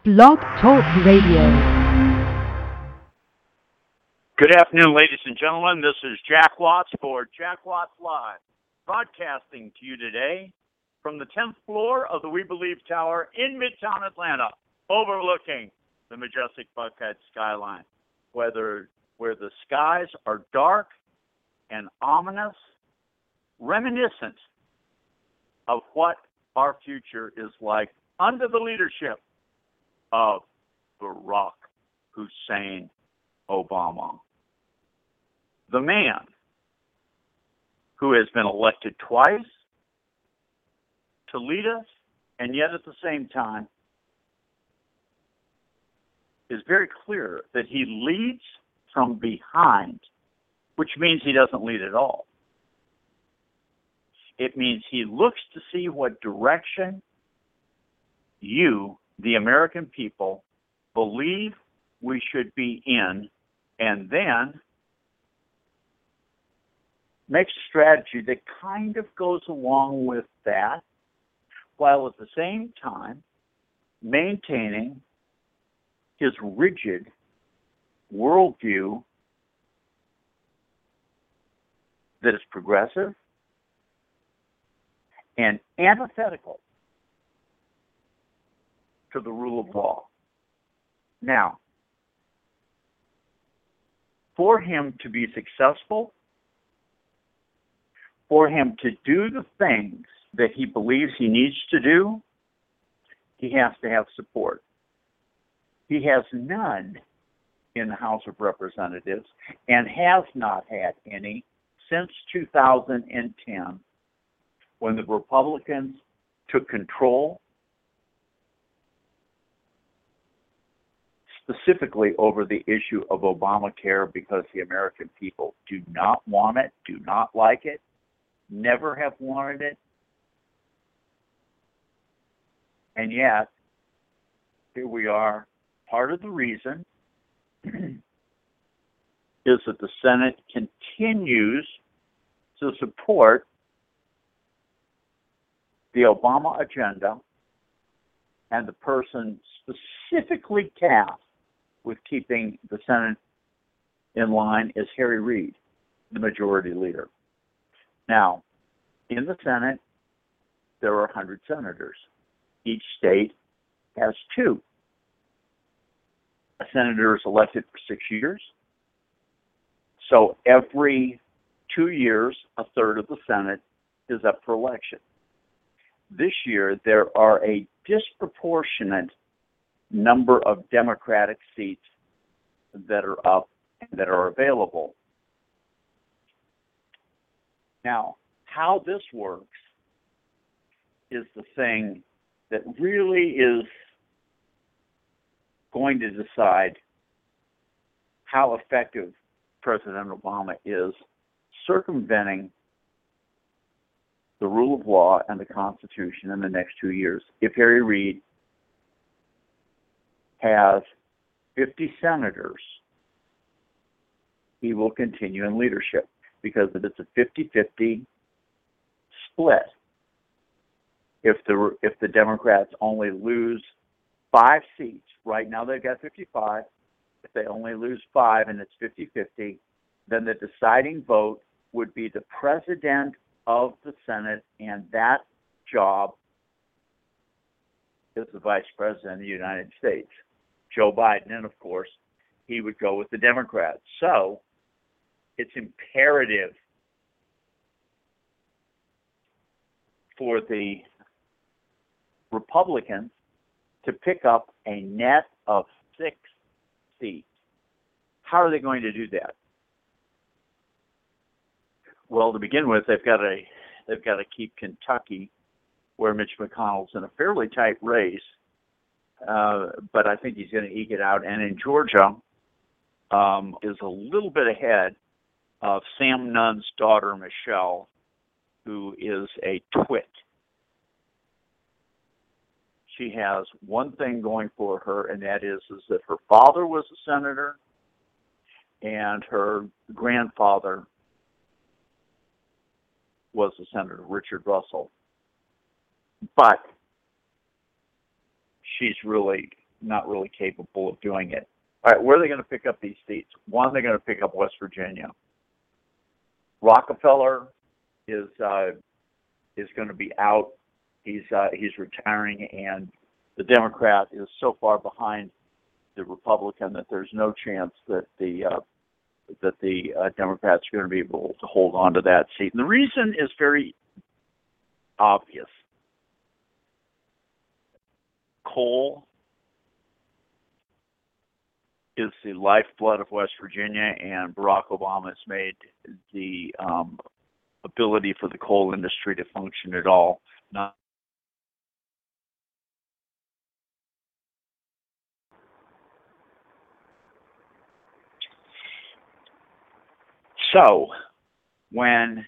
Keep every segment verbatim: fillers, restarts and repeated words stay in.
Blog Talk Radio. Good afternoon, ladies and gentlemen. This is Jack Watts for Jack Watts Live, broadcasting to you today from the tenth floor of the We Believe Tower in Midtown Atlanta, overlooking the majestic Buckhead skyline, whether where the skies are dark and ominous, reminiscent of what our future is like under the leadership of Barack Hussein Obama, the man who has been elected twice to lead us, and yet at the same time is very clear that he leads from behind, which means he doesn't lead at all. It means he looks to see what direction you, the American people, believe we should be in, and then makes a strategy that kind of goes along with that, while at the same time maintaining his rigid worldview that is progressive and antithetical to the rule of law. Now, for him to be successful, for him to do the things that he believes he needs to do, he has to have support. He has none in the House of Representatives and has not had any since two thousand ten, when the Republicans took control, specifically over the issue of Obamacare, because the American people do not want it, do not like it, never have wanted it. And yet, here we are. Part of the reason is that the Senate continues to support the Obama agenda, and the person specifically tasked with keeping the Senate in line is Harry Reid, the majority leader. Now, in the Senate, there are one hundred senators. Each state has two. A senator is elected for six years. So every two years, a third of the Senate is up for election. This year, there are a disproportionate number of Democratic seats that are up and that are available. Now, how this works is the thing that really is going to decide how effective President Obama is circumventing the rule of law and the Constitution in the next two years. If Harry Reid has fifty senators, he will continue in leadership, because if it's a fifty-fifty split, if the if the Democrats only lose five seats, right now they've got fifty-five, if they only lose five and it's fifty-fifty, then the deciding vote would be the president of the Senate, and that job is the vice president of the United States, Joe Biden. And of course, he would go with the Democrats. So it's imperative for the Republicans to pick up a net of six seats. How are they going to do that? Well, to begin with, they've got to they've got to keep Kentucky, where Mitch McConnell's in a fairly tight race, uh, but I think he's going to eke it out. And in Georgia, um, is a little bit ahead of Sam Nunn's daughter, Michelle, who is a twit. She has one thing going for her, and that is, is that her father was a senator, and her grandfather was the Senator Richard Russell. But she's really not really capable of doing it. All right, where are they going to pick up these seats? One, they're going to pick up West Virginia. Rockefeller is uh, is going to be out. He's uh, he's retiring, and the Democrat is so far behind the Republican that there's no chance that the uh, that the uh, Democrats are going to be able to hold on to that seat. And the reason is very obvious. Coal is the lifeblood of West Virginia, and Barack Obama has made the um, ability for the coal industry to function at all not so when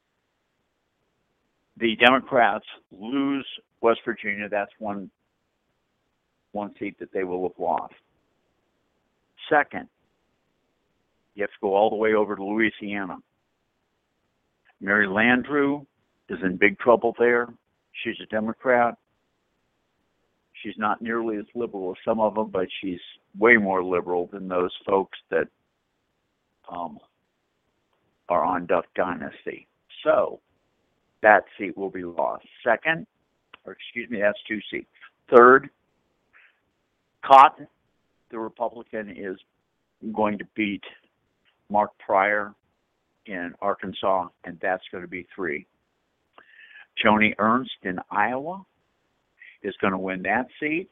the Democrats lose West Virginia, that's one one seat that they will have lost. Second, you have to go all the way over to Louisiana. Mary Landrieu is in big trouble there. She's a Democrat. She's not nearly as liberal as some of them, but she's way more liberal than those folks that um, are on Duck Dynasty. So that seat will be lost. Second, or excuse me, that's two seats. Third, Cotton, the Republican, is going to beat Mark Pryor in Arkansas, and that's going to be three. Joni Ernst in Iowa is going to win that seat,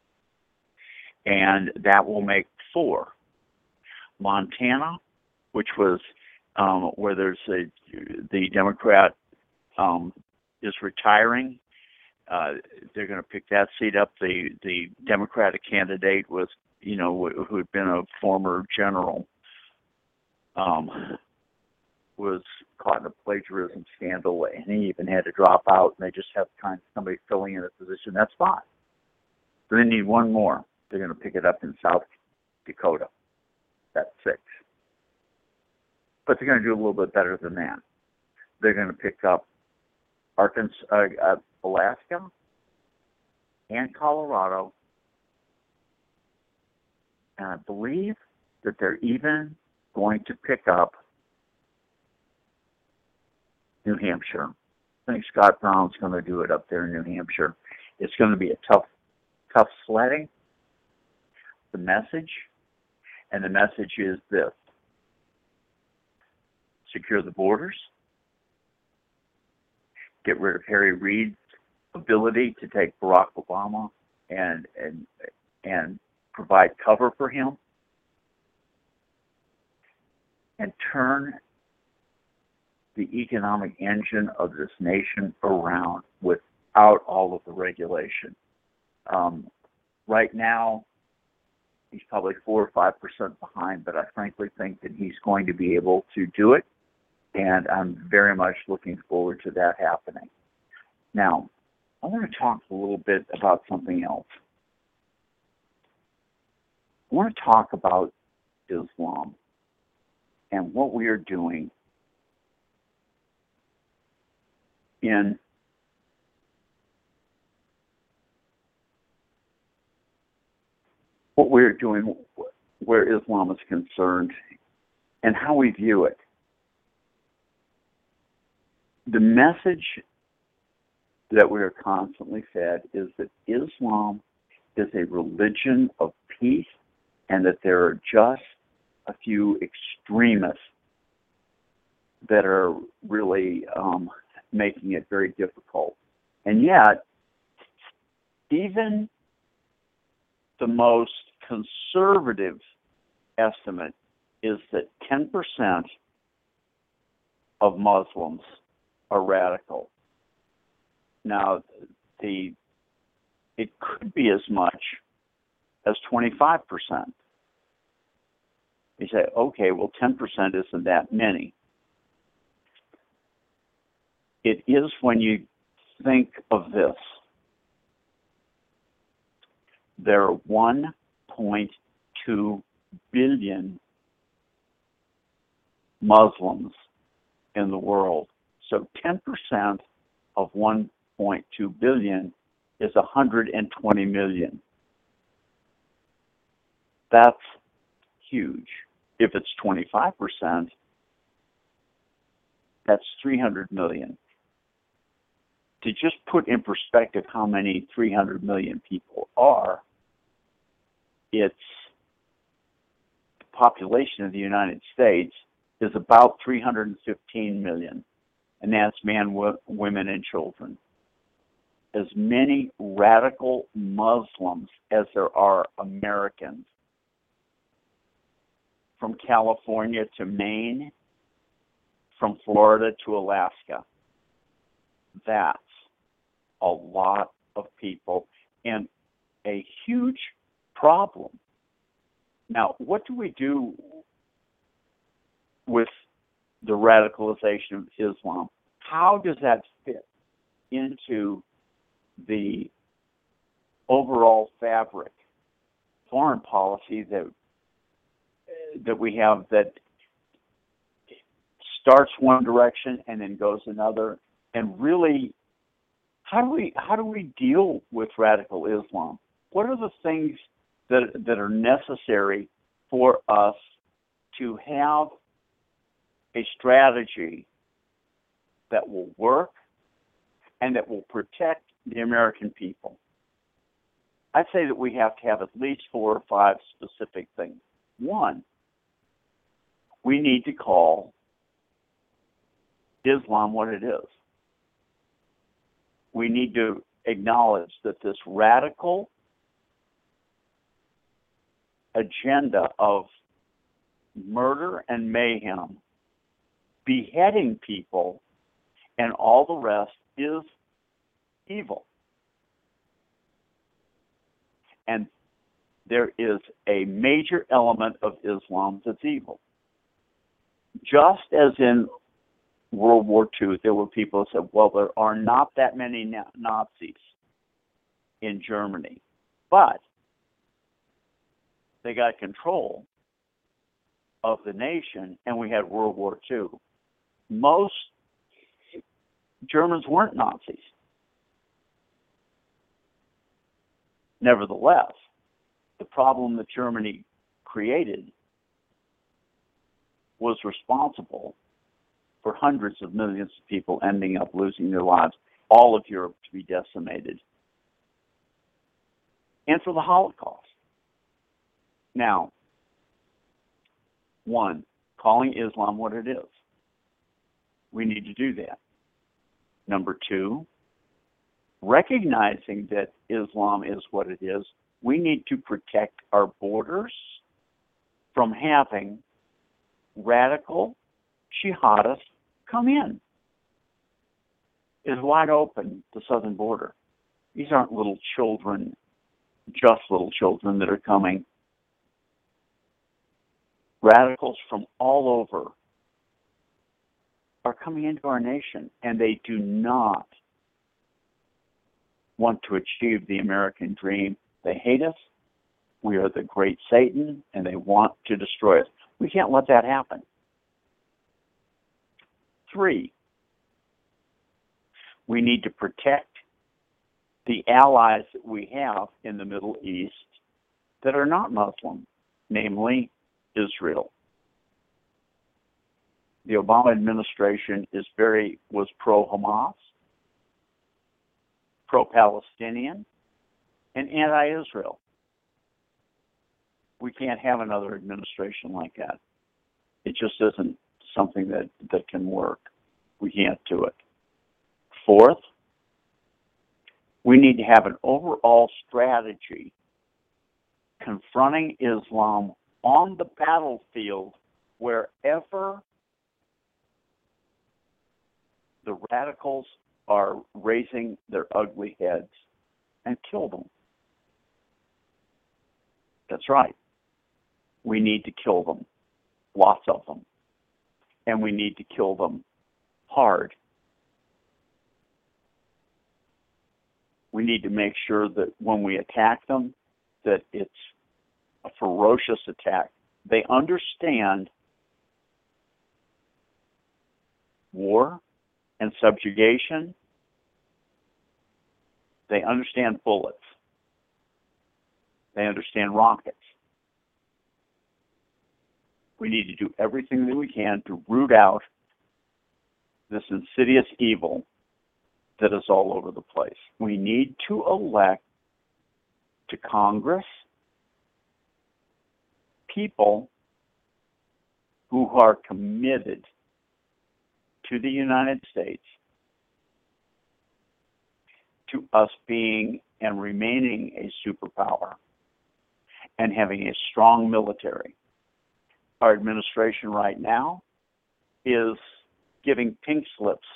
and that will make four. Montana, which was um, where there's a, the Democrat um, is retiring, uh, they're going to pick that seat up. The the Democratic candidate was, you know, who had been a former general, um, was caught in a plagiarism scandal, and he even had to drop out, and they just have kind of somebody filling in a position. That's fine. So they need one more. They're going to pick it up in South Dakota. That's six. But they're going to do a little bit better than that. They're going to pick up Arkansas, uh, uh, Alaska, and Colorado. And I believe that they're even going to pick up New Hampshire. I think Scott Brown's going to do it up there in New Hampshire. It's going to be a tough, tough sledding. The message, and the message is this: secure the borders, get rid of Harry Reid's ability to take Barack Obama and and and provide cover for him, and turn the economic engine of this nation around without all of the regulation. Um, right now, he's probably four or five percent behind, but I frankly think that he's going to be able to do it, and I'm very much looking forward to that happening. Now, I want to talk a little bit about something else. I want to talk about Islam and what we are doing in what we're doing where Islam is concerned and how we view it. The message that we are constantly fed is that Islam is a religion of peace and that there are just a few extremists that are really um, making it very difficult. And yet, even the most conservative estimate is that ten percent of Muslims are radical. Now, the it could be as much as twenty-five percent. You say, okay, well, ten percent isn't that many. It is when you think of this. There are one point two billion Muslims in the world. So ten percent of one point two billion is one hundred twenty million. That's huge. If it's twenty-five percent, that's three hundred million. To just put in perspective how many three hundred million people are, it's the population of the United States is about three hundred fifteen million, and that's men, w- women, and children. As many radical Muslims as there are Americans, from California to Maine, from Florida to Alaska. That's a lot of people and a huge problem. Now, what do we do with the radicalization of Islam? How does that fit into the overall fabric, foreign policy that that we have that starts one direction and then goes another? And really, how do we how do we deal with radical Islam? What are the things that that are necessary for us to have a strategy that will work and that will protect the American people? I'd say that we have to have at least four or five specific things. One, we need to call Islam what it is. We need to acknowledge that this radical agenda of murder and mayhem, beheading people, and all the rest is evil. And there is a major element of Islam that's evil. Just as in World War Two, there were people who said, well, there are not that many na- Nazis in Germany, but they got control of the nation, and we had World War Two. Most Germans weren't Nazis. Nevertheless, the problem that Germany created was responsible for hundreds of millions of people ending up losing their lives, all of Europe to be decimated, and for the Holocaust. Now, one, calling Islam what it is. We need to do that. Number two, recognizing that Islam is what it is, we need to protect our borders from having radical jihadists come in. It's wide open, the southern border. These aren't little children, just little children that are coming. Radicals from all over are coming into our nation, and they do not want to achieve the American dream. They hate us. We are the great Satan, and they want to destroy us. We can't let that happen. Three, we need to protect the allies that we have in the Middle East that are not Muslim, namely Israel. The Obama administration is very was pro-Hamas, pro-Palestinian, and anti-Israel. We can't have another administration like that. It just isn't something that, that can work. We can't do it. Fourth, we need to have an overall strategy confronting Islam on the battlefield wherever the radicals are raising their ugly heads, and kill them. That's right. We need to kill them, lots of them, and we need to kill them hard. We need to make sure that when we attack them, that it's a ferocious attack. They understand war and subjugation. They understand bullets. They understand rockets. We need to do everything that we can to root out this insidious evil that is all over the place. We need to elect to Congress people who are committed to the United States, to us being and remaining a superpower and having a strong military. Our administration right now is giving pink slips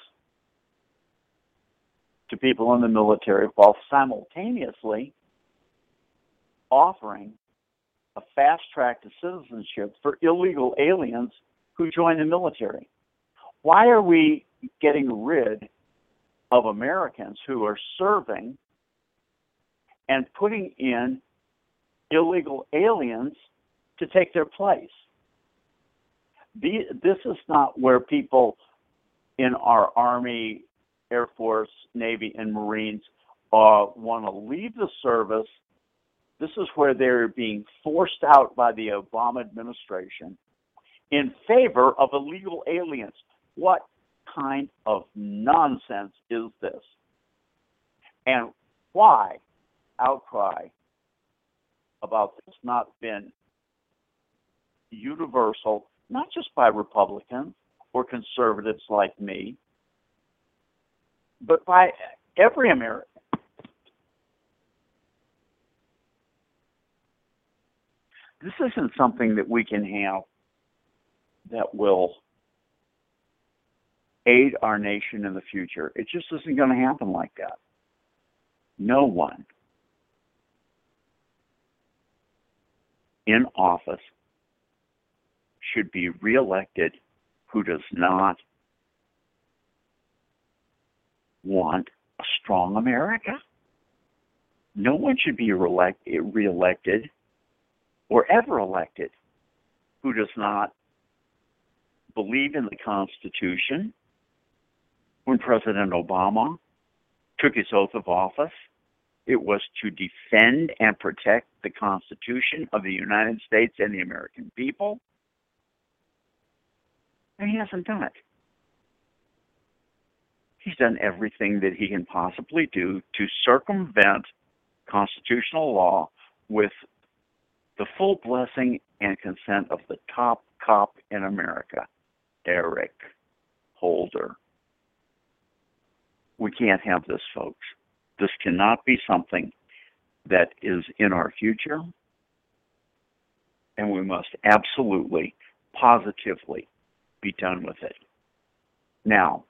to people in the military while simultaneously offering a fast track to citizenship for illegal aliens who join the military. Why are we getting rid of Americans who are serving and putting in illegal aliens to take their place? The, this is not where people in our Army, Air Force, Navy, and Marines uh, want to leave the service. This is where they're being forced out by the Obama administration in favor of illegal aliens. What kind of nonsense is this? And why outcry about this not been universal, not just by Republicans or conservatives like me, but by every American? This isn't something that we can have that will aid our nation in the future. It just isn't going to happen like that. No one in office should be reelected who does not want a strong America. No one should be reelect- reelected or ever elected who does not believe in the Constitution. When President Obama took his oath of office, it was to defend and protect the Constitution of the United States and the American people. And he hasn't done it. He's done everything that he can possibly do to circumvent constitutional law with the full blessing and consent of the top cop in America, Eric Holder. We can't have this, folks. This cannot be something that is in our future, and we must absolutely, positively be done with it. Now,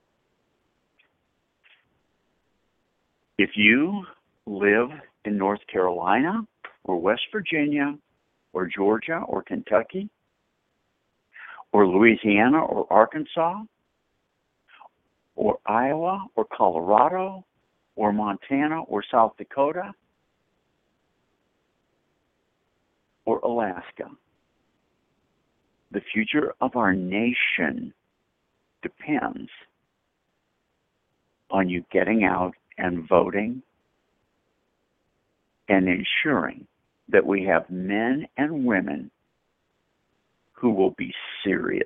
if you live in North Carolina or West Virginia or Georgia or Kentucky or Louisiana or Arkansas or Iowa or Colorado or Montana or South Dakota or Alaska, the future of our nation depends on you getting out and voting and ensuring that we have men and women who will be serious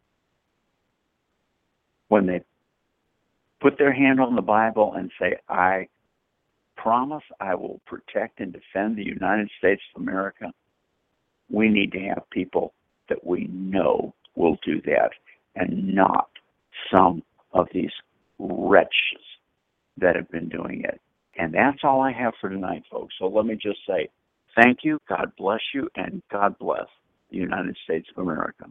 when they put their hand on the Bible and say, I promise I will protect and defend the United States of America. We need to have people that we know will do that, and not some of these wretches that have been doing it. And that's all I have for tonight, folks. So let me just say thank you, God bless you, and God bless the United States of America.